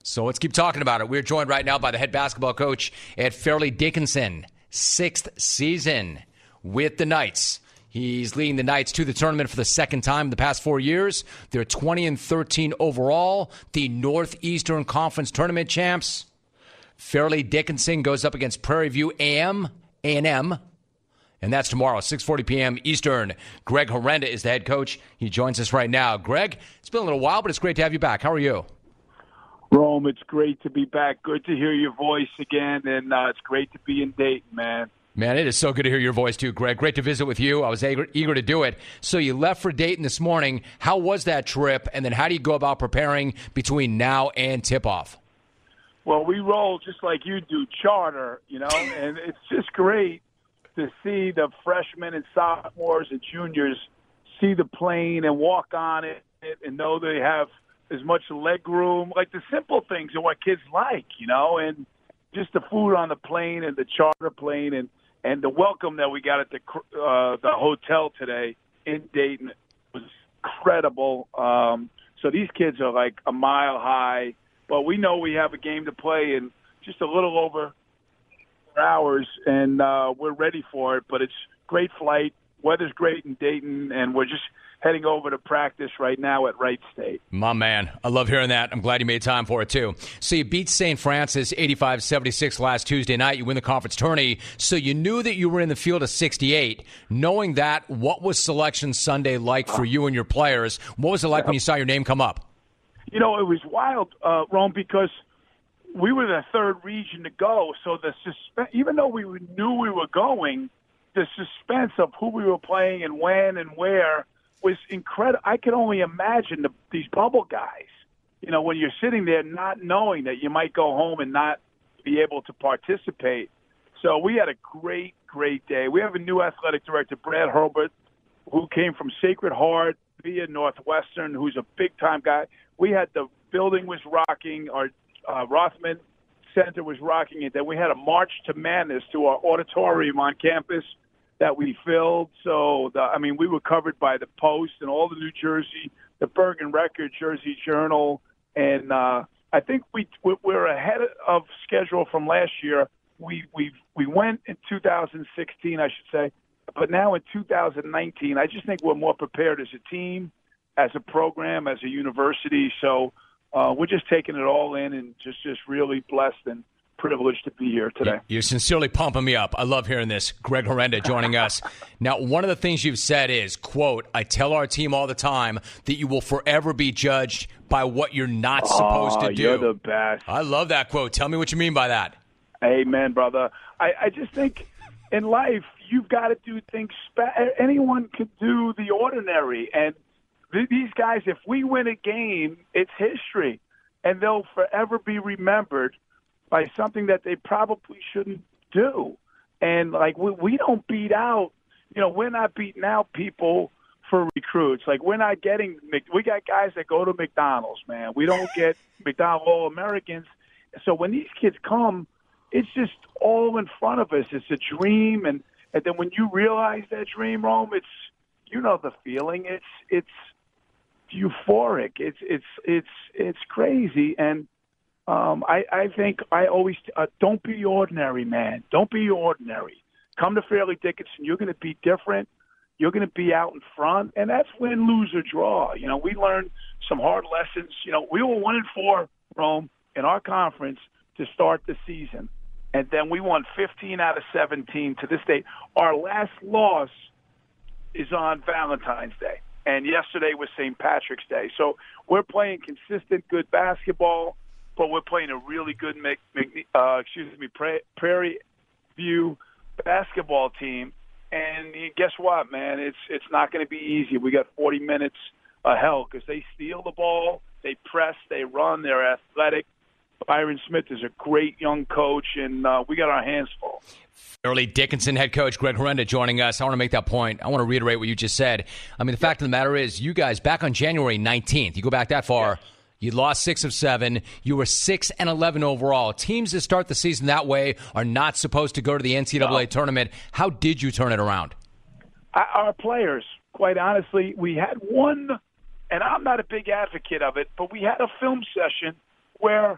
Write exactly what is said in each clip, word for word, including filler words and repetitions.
So let's keep talking about it. We're joined right now by the head basketball coach at Fairleigh Dickinson, sixth season with the Knights. He's leading the Knights to the tournament for the second time in the past four years. They're twenty and thirteen overall, the Northeastern Conference tournament champs. Fairleigh Dickinson goes up against Prairie View A M, A and M, and that's tomorrow, six forty p.m. Eastern. Greg Horrenda is the head coach. He joins us right now. Greg, it's been a little while, but it's great to have you back. How are you? Rome, it's great to be back. Good to hear your voice again, and uh, it's great to be in Dayton, man. Man, it is so good to hear your voice, too, Greg. Great to visit with you. I was eager, eager to do it. So you left for Dayton this morning. How was that trip, and then how do you go about preparing between now and tip-off? Well, we roll just like you do, charter, you know, and it's just great to see the freshmen and sophomores and juniors see the plane and walk on it and know they have as much leg room, like the simple things are what kids like, you know, and just the food on the plane and the charter plane and, and the welcome that we got at the uh, the hotel today in Dayton was incredible. Um, so these kids are like a mile high, but we know we have a game to play in just a little over four hours, and uh, we're ready for it. But it's great flight. Weather's great in Dayton, and we're just heading over to practice right now at Wright State. My man, I love hearing that. I'm glad you made time for it, too. So you beat Saint Francis eighty-five seventy-six last Tuesday night. You win the conference tourney. So you knew that you were in the field of sixty-eight. Knowing that, what was Selection Sunday like for you and your players? What was it like when you saw your name come up? You know, it was wild, uh, Rome, because we were the third region to go. So the suspense, even though we knew we were going, the suspense of who we were playing and when and where was incredible. I could only imagine the, these bubble guys, you know, when you're sitting there not knowing that you might go home and not be able to participate. So we had a great, great day. We have a new athletic director, Brad Herbert, who came from Sacred Heart via Northwestern, who's a big-time guy. We had the building was rocking. Our uh, Rothman Center was rocking it. Then we had a March to Madness to our auditorium on campus that we filled. So, the, I mean, we were covered by the Post and all the New Jersey, the Bergen Record, Jersey Journal. And uh, I think we, we're ahead of schedule from last year. We we we went in two thousand sixteen, I should say. But now in two thousand nineteen, I just think we're more prepared as a team, as a program, as a university. So uh, we're just taking it all in and just, just really blessed and privileged to be here today. You're sincerely pumping me up. I love hearing this. Greg Horrenda joining us. Now, one of the things you've said is, quote, I tell our team all the time that you will forever be judged by what you're not supposed oh, to do. You're the best. I love that quote. Tell me what you mean by that. Amen, brother. I, I just think in life you've got to do things. Spe- anyone could do the ordinary. And th- these guys, if we win a game, it's history. And they'll forever be remembered by something that they probably shouldn't do. And, like, we, we don't beat out, you know, we're not beating out people for recruits. Like, we're not getting – we got guys that go to McDonald's, man. We don't get McDonald's All-Americans. So when these kids come, it's just all in front of us. It's a dream. And, and then when you realize that dream, Rome, it's – you know the feeling. It's it's euphoric. It's it's it's it's crazy. And Um, I, I think I always uh, don't be ordinary, man. Don't be ordinary. Come to Fairleigh Dickinson. You're going to be different. You're going to be out in front, and that's win, lose, or draw. You know, we learned some hard lessons. You know, we were one and four, Rome, in our conference to start the season, and then we won fifteen out of seventeen to this day. Our last loss is on Valentine's Day, and yesterday was Saint Patrick's Day. So we're playing consistent, good basketball. But we're playing a really good, uh, excuse me, Prairie View basketball team, and guess what, man? It's it's not going to be easy. We got forty minutes of hell because they steal the ball, they press, they run, they're athletic. Byron Smith is a great young coach, and uh, we got our hands full. Fairleigh Dickinson head coach Greg Horrenda joining us. I want to make that point. I want to reiterate what you just said. I mean, the fact of the matter is, you guys back on January nineteenth. You go back that far. Yes. You lost six of seven. You were six and eleven overall. Teams that start the season that way are not supposed to go to the N C double A no. tournament. How did you turn it around? Our players, quite honestly, we had one, and I'm not a big advocate of it, but we had a film session where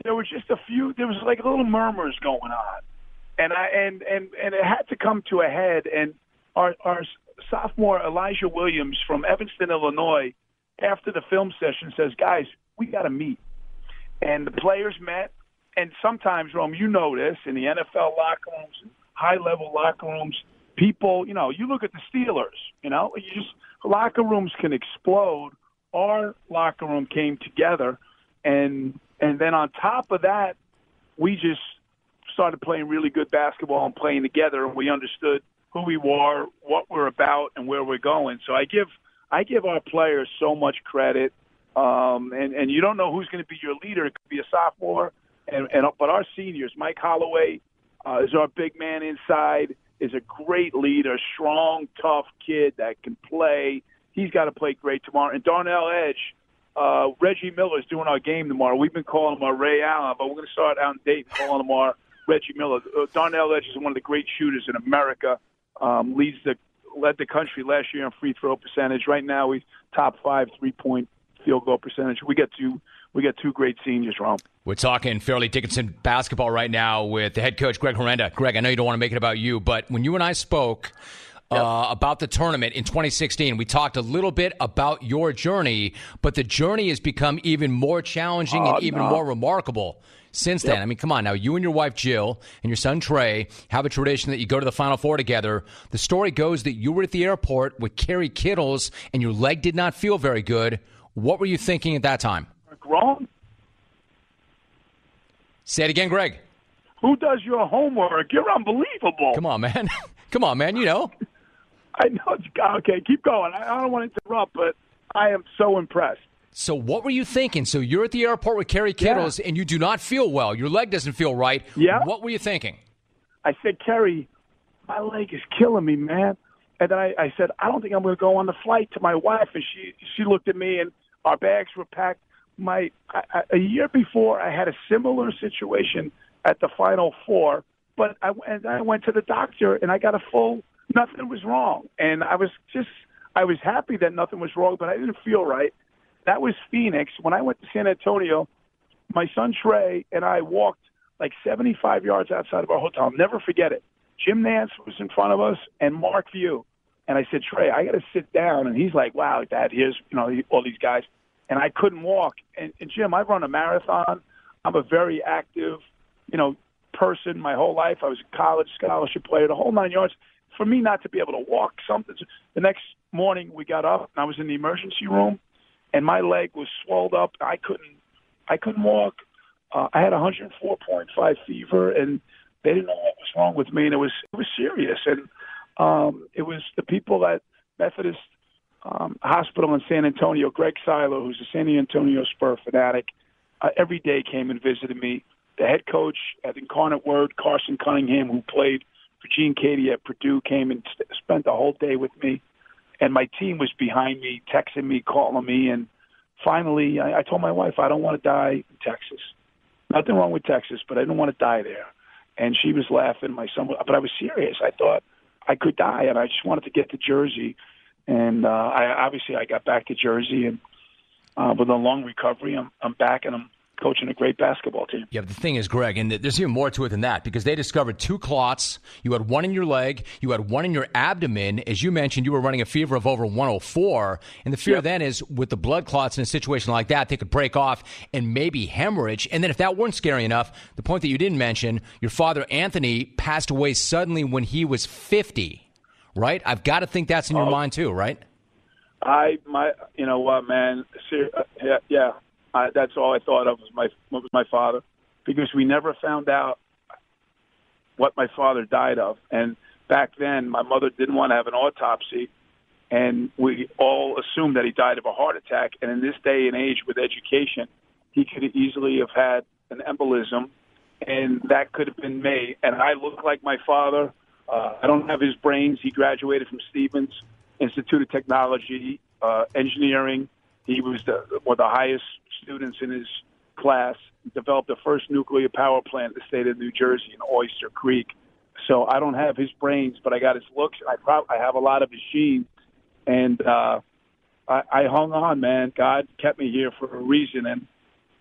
there was just a few. There was like little murmurs going on, and I and and and it had to come to a head. And our our sophomore Elijah Williams from Evanston, Illinois, after the film session says, "Guys, we got to meet." And the players met. And sometimes, Rome, you know this, in the N F L locker rooms, high-level locker rooms, people, you know, you look at the Steelers, you know, you just locker rooms can explode. Our locker room came together, and and then on top of that, we just started playing really good basketball and playing together, and we understood who we were, what we're about, and where we're going. So I give I give our players so much credit, um, and, and you don't know who's going to be your leader. It could be a sophomore. And, and but our seniors, Mike Holloway uh, is our big man inside, is a great leader, strong, tough kid that can play. He's got to play great tomorrow. And Darnell Edge, uh, Reggie Miller is doing our game tomorrow. We've been calling him our Ray Allen, but we're going to start out in Dayton calling him our Reggie Miller. Uh, Darnell Edge is one of the great shooters in America. Um, leads the led the country last year in free throw percentage. Right now, he's top five three point field goal percentage. We get two. We got two great seniors, Ron. We're talking Fairleigh Dickinson basketball right now with the head coach, Greg Herenda. Greg, I know you don't want to make it about you, but when you and I spoke uh, yep. about the tournament in twenty sixteen, we talked a little bit about your journey, but the journey has become even more challenging uh, and even no. more remarkable since yep. then. I mean, come on now. You and your wife, Jill, and your son, Trey, have a tradition that you go to the Final Four together. The story goes that you were at the airport with Kerry Kittles and your leg did not feel very good. What were you thinking at that time? Wrong. Say it again, Greg. Who does your homework? You're unbelievable. Come on, man. Come on, man. You know. I know. It's, okay, keep going. I, I don't want to interrupt, but I am so impressed. So what were you thinking? So you're at the airport with Kerry Kittles, yeah. and you do not feel well. Your leg doesn't feel right. Yeah. What were you thinking? I said, Kerry, my leg is killing me, man. And then I, I said, I don't think I'm going to go on the flight to my wife. And she, she looked at me, and our bags were packed. My I, a year before, I had a similar situation at the Final Four, but I, and I went to the doctor and I got a full nothing was wrong, and I was just I was happy that nothing was wrong, but I didn't feel right. That was Phoenix. When I went to San Antonio, my son Trey and I walked like seventy-five yards outside of our hotel. I'll never forget it. Jim Nance was in front of us and Mark View, and I said, Trey, I got to sit down, and he's like, wow, Dad, here's you know all these guys. And I couldn't walk. And, and Jim, I run a marathon. I'm a very active, you know, person my whole life. I was a college scholarship player, the whole nine yards. For me not to be able to walk, something. The next morning we got up, and I was in the emergency room, and my leg was swelled up. I couldn't, I couldn't walk. Uh, I had one oh four point five fever, and they didn't know what was wrong with me, and it was it was serious. And um, it was the people at Methodist Um, hospital in San Antonio, Greg Seiler, who's a San Antonio Spur fanatic, uh, every day came and visited me. The head coach at Incarnate Word, Carson Cunningham, who played for Gene Cady at Purdue, came and st- spent the whole day with me. And my team was behind me, texting me, calling me. And finally, I, I told my wife, I don't want to die in Texas. Nothing wrong with Texas, but I didn't want to die there. And she was laughing. My son, but I was serious. I thought I could die, and I just wanted to get to Jersey. And uh, I obviously I got back to Jersey, and uh, with a long recovery, I'm I'm back, and I'm coaching a great basketball team. Yeah, but the thing is, Greg, and there's even more to it than that, because they discovered two clots. You had one in your leg, you had one in your abdomen. As you mentioned, you were running a fever of over one oh four, and the fear yep. then is with the blood clots in a situation like that, they could break off and maybe hemorrhage. And then if that weren't scary enough, the point that you didn't mention, your father, Anthony, passed away suddenly when he was fifty. Right? I've got to think that's in your oh, mind too, right? I, my, you know what, man? Ser- uh, yeah, yeah. I, that's all I thought of was my was my father, because we never found out what my father died of. And back then, my mother didn't want to have an autopsy, and we all assumed that he died of a heart attack. And in this day and age, with education, he could easily have had an embolism, and that could have been me. And I look like my father. Uh, I don't have his brains. He graduated from Stevens Institute of Technology, uh, engineering. He was the, one of the highest students in his class. Developed the first nuclear power plant in the state of New Jersey in Oyster Creek. So I don't have his brains, but I got his looks. I prob- I have a lot of his genes, and uh, I, I hung on, man. God kept me here for a reason, and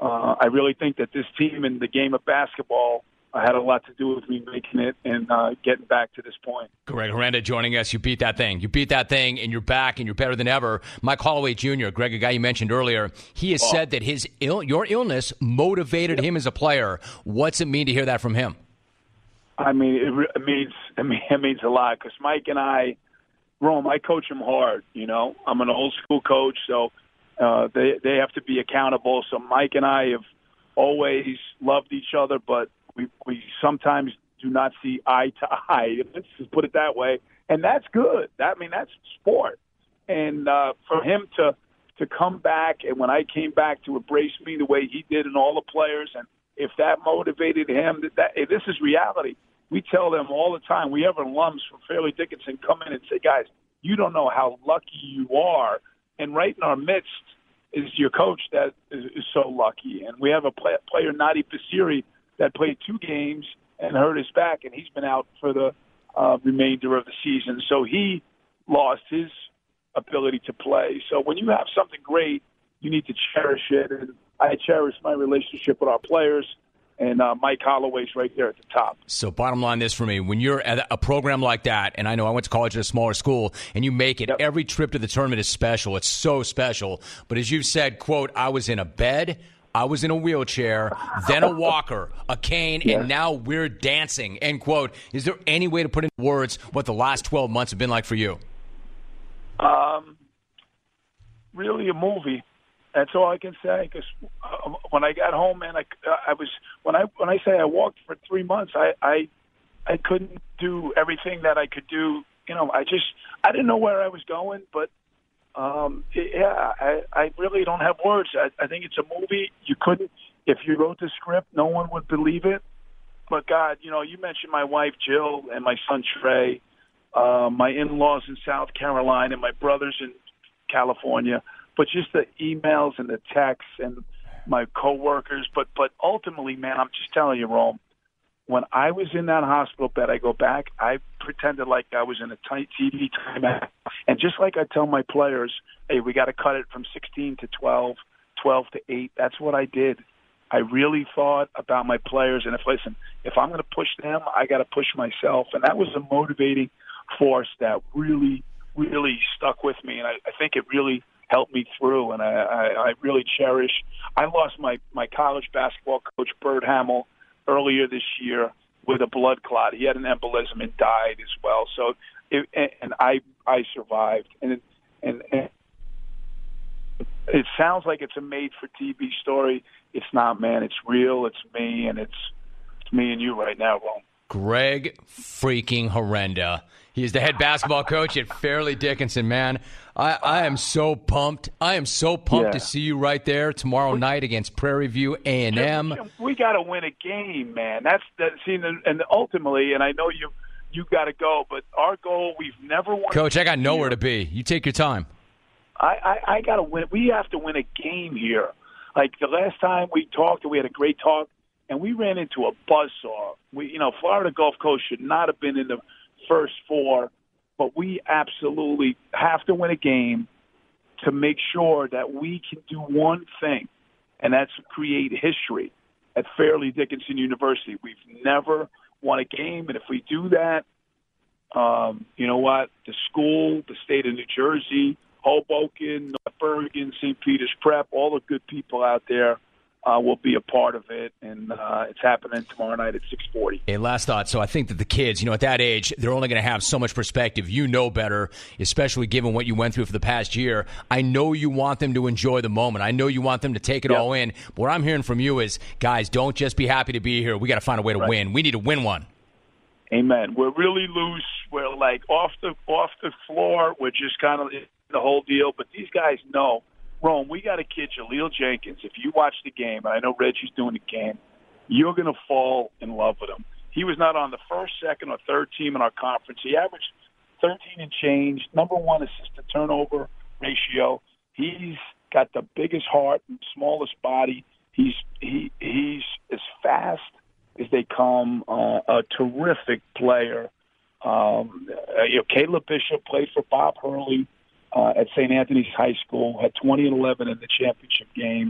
uh, I really think that this team in the game of basketball uh, had a lot to do with me making it and uh, getting back to this point. Greg Horrenda joining us. You beat that thing. You beat that thing, and you're back, and you're better than ever. Mike Holloway Junior, Greg, a guy you mentioned earlier, he has oh. said that his Ill- your illness motivated yep. him as a player. What's it mean to hear that from him? I mean, it, re- it means it, mean, it means a lot because Mike and I, Rome, I coach him hard. You know, I'm an old school coach, so uh, they they have to be accountable. So Mike and I have always loved each other, but we we sometimes do not see eye to eye. Let's just put it that way, and that's good. That, I mean, that's sport. And uh, for him to to come back, and when I came back to embrace me the way he did, and all the players, and if that motivated him, that, that hey, this is reality. We tell them all the time. We have alums from Fairleigh Dickinson come in and say, guys, you don't know how lucky you are. And right in our midst is your coach that is, is so lucky. And we have a play, player, Nadi Pasiri, that played two games and hurt his back, and he's been out for the uh, remainder of the season. So he lost his ability to play. So when you have something great, you need to cherish it. And I cherish my relationship with our players. And uh, Mike Holloway's right there at the top. So bottom line this for me, when you're at a program like that, and I know I went to college at a smaller school, and you make it, yep. every trip to the tournament is special. It's so special. But as you said, quote, I was in a bed, I was in a wheelchair, then a walker, a cane, yeah. and now we're dancing, end quote. Is there any way to put in words what the last twelve months have been like for you? Um, really a movie. That's all I can say. Because uh, when I got home, man, I, I was when I when I say I walked for three months, I, I I couldn't do everything that I could do. You know, I just I didn't know where I was going. But um, yeah, I, I really don't have words. I, I think it's a movie. You couldn't if you wrote the script, no one would believe it. But God, you know, you mentioned my wife Jill and my son Trey, uh, my in-laws in South Carolina, my brothers in California. But just the emails and the texts and my coworkers. But but ultimately, man, I'm just telling you, Rome, when I was in that hospital bed, I go back, I pretended like I was in a tight T V timeout. And just like I tell my players, hey, we got to cut it from sixteen to twelve, twelve to eight. That's what I did. I really thought about my players. And if, listen, if I'm going to push them, I got to push myself. And that was a motivating force that really, really stuck with me. And I, I think it really helped me through, and I, I, I really cherish. I lost my, my college basketball coach, Bert Hamill, earlier this year with a blood clot. He had an embolism and died as well. So, it, and I I survived. And, and and it sounds like it's a made-for-T V story. It's not, man. It's real. It's me, and it's, it's me and you right now, Rome. Greg freaking Horrenda. He is the head basketball coach at Fairleigh Dickinson, man. I, I am so pumped. I am so pumped yeah. to see you right there tomorrow night against Prairie View A and M. We got to win a game, man. That's that. See, and ultimately, and I know you you got to go, but our goal, we've never won. Coach, I got nowhere to be. You take your time. I, I, I got to win. We have to win a game here. Like the last time we talked, we had a great talk, and we ran into a buzzsaw. We, you know, Florida Gulf Coast should not have been in the first four, but we absolutely have to win a game to make sure that we can do one thing, and that's create history at Fairleigh Dickinson University. We've never won a game, and if we do that, um, you know what? The school, the state of New Jersey, Hoboken, North Bergen, Saint Peter's Prep, all the good people out there Uh, will be a part of it, and uh, it's happening tomorrow night at six forty. Hey, last thought. So I think that the kids, you know, at that age, they're only going to have so much perspective. You know better, especially given what you went through for the past year. I know you want them to enjoy the moment. I know you want them to take it yep. all in. But what I'm hearing from you is, guys, don't just be happy to be here. We got to find a way to right. win. We need to win one. Amen. We're really loose. We're like off the off the floor. We're just kind of the whole deal. But these guys know. Rome, we got a kid, Jaleel Jenkins. If you watch the game, and I know Reggie's doing the game, you're going to fall in love with him. He was not on the first, second, or third team in our conference. He averaged thirteen and change, number one assist-to-turnover ratio. He's got the biggest heart and smallest body. He's he he's as fast as they come, uh, a terrific player. Um, uh, you know, Caleb Bishop played for Bob Hurley. Uh, at Saint Anthony's High School, had twenty and eleven in the championship game.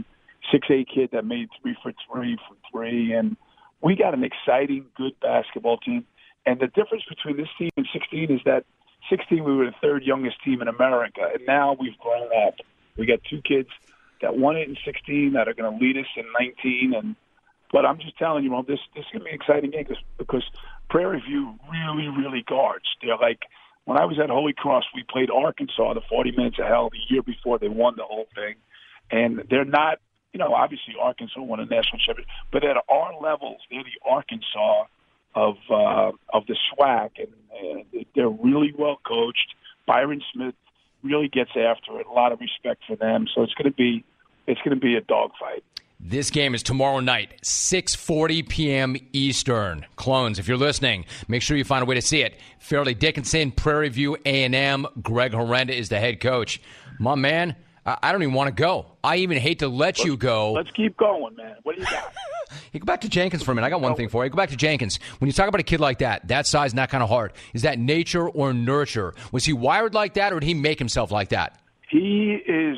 six eight kid that made three for three for three. And we got an exciting, good basketball team. And the difference between this team and sixteen is that sixteen, we were the third youngest team in America. And now we've grown up. We got two kids that won it in sixteen that are going to lead us in nineteen. And But I'm just telling you, well, this, this is going to be an exciting game because, because Prairie View really, really guards. They're like, when I was at Holy Cross, we played Arkansas, the forty minutes of hell, the year before they won the whole thing. And they're not, you know, obviously Arkansas won a national championship, but at our levels, they're the Arkansas of uh, of the SWAC, and, and they're really well coached. Byron Smith really gets after it. A lot of respect for them. So it's going to be it's going to be a dogfight. This game is tomorrow night, six forty p.m. Eastern. Clones, if you're listening, make sure you find a way to see it. Fairleigh Dickinson, Prairie View A and M. Greg Horrenda is the head coach. My man, I don't even want to go. I even hate to let let's, you go. Let's keep going, man. What do you got? You go back to Jenkins for a minute. I got one thing for you. Go back to Jenkins. When you talk about a kid like that, that size and that kind of heart, is that nature or nurture? Was he wired like that, or did he make himself like that? He is.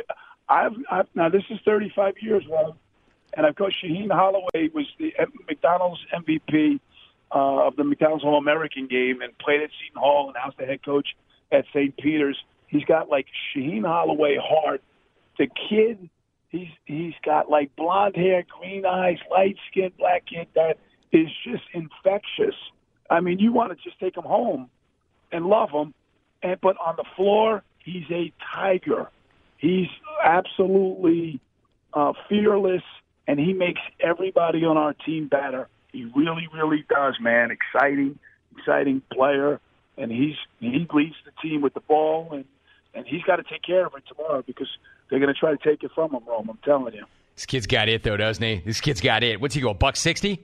I've, I've now this is thirty-five years, Rob, and I've coached Shaheen Holloway, was the McDonald's M V P uh, of the McDonald's All-American game, and played at Seton Hall, and now's the head coach at Saint Peter's. He's got like Shaheen Holloway heart. The kid, he's he's got like blonde hair, green eyes, light skin, black kid that is just infectious. I mean, you want to just take him home and love him, and but on the floor, he's a tiger. He's absolutely uh, fearless, and he makes everybody on our team better. He really, really does, man. Exciting, exciting player, and he's he leads the team with the ball, and, and he's got to take care of it tomorrow because they're going to try to take it from him, Rome. I'm telling you. This kid's got it, though, doesn't he? This kid's got it. What's he go, buck sixty?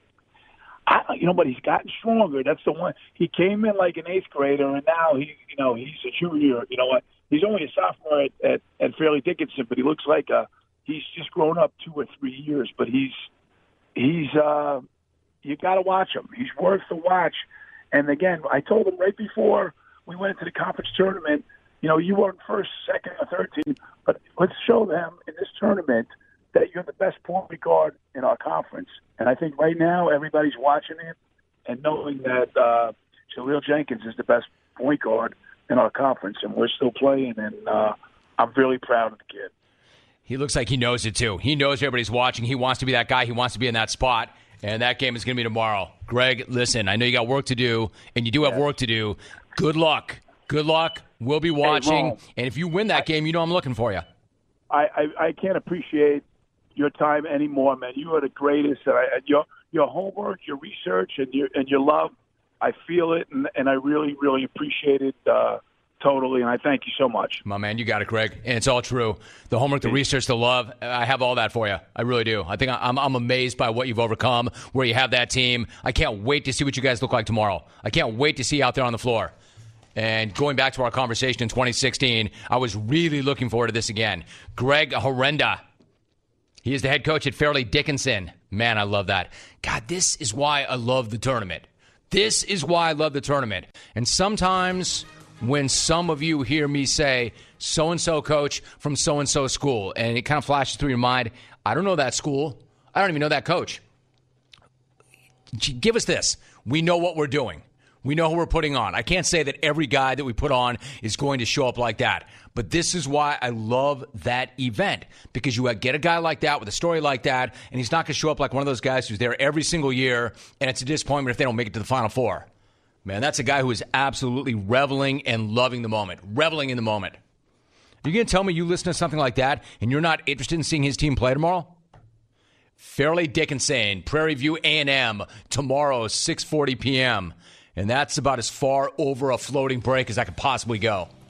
I, you know, but he's gotten stronger. That's the one. He came in like an eighth grader, and now he, you know, he's a junior. You know what? He's only a sophomore at, at, at Fairleigh Dickinson, but he looks like a, he's just grown up two or three years. But he's he's uh, you got to watch him. He's worth the watch. And again, I told him right before we went into the conference tournament, you know, you weren't first, second, or third team, but let's show them in this tournament that you're the best point guard in our conference. And I think right now everybody's watching it and knowing that uh, Jaleel Jenkins is the best point guard in our conference, and we're still playing, and uh, I'm really proud of the kid. He looks like he knows it, too. He knows everybody's watching. He wants to be that guy. He wants to be in that spot, and that game is going to be tomorrow. Greg, listen, I know you got work to do, and you do have yes. work to do. Good luck. Good luck. We'll be watching, hey, and if you win that game, you know I'm looking for you. I, I, I can't appreciate your time anymore, man. You are the greatest. And I, your your homework, your research, and your and your love, I feel it, and, and I really, really appreciate it uh, totally, and I thank you so much. My man, you got it, Greg, and it's all true. The homework, the research, the love, I have all that for you. I really do. I think I'm, I'm amazed by what you've overcome, where you have that team. I can't wait to see what you guys look like tomorrow. I can't wait to see you out there on the floor. And going back to our conversation in twenty sixteen, I was really looking forward to this again. Greg Horrenda. He is the head coach at Fairleigh Dickinson. Man, I love that. God, this is why I love the tournament. This is why I love the tournament. And sometimes when some of you hear me say, so-and-so coach from so-and-so school, and it kind of flashes through your mind, I don't know that school. I don't even know that coach. Give us this. We know what we're doing. We know who we're putting on. I can't say that every guy that we put on is going to show up like that. But this is why I love that event. Because you get a guy like that with a story like that, and he's not going to show up like one of those guys who's there every single year, and it's a disappointment if they don't make it to the Final Four. Man, that's a guy who is absolutely reveling and loving the moment. Reveling in the moment. Are you going to tell me you listen to something like that, and you're not interested in seeing his team play tomorrow? Fairleigh Dickinson, Prairie View A and M, tomorrow, six forty p.m., and that's about as far over a floating break as I could possibly go.